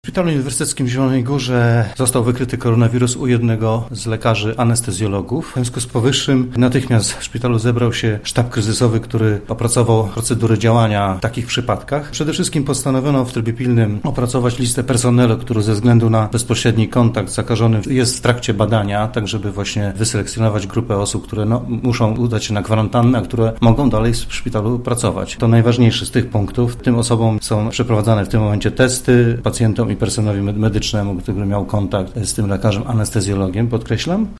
W Szpitalu Uniwersyteckim w Zielonej Górze został wykryty koronawirus u jednego z lekarzy anestezjologów. W związku z powyższym natychmiast w szpitalu zebrał się sztab kryzysowy, który opracował procedury działania w takich przypadkach. Przede wszystkim postanowiono w trybie pilnym opracować listę personelu, który ze względu na bezpośredni kontakt z zakażonym jest w trakcie badania, tak żeby właśnie wyselekcjonować grupę osób, które muszą udać się na kwarantannę, a które mogą dalej w szpitalu pracować. To najważniejszy z tych punktów. Tym osobom są przeprowadzane w tym momencie testy, pacjentom i personelowi medycznemu, który miał kontakt z tym lekarzem anestezjologiem, podkreślam.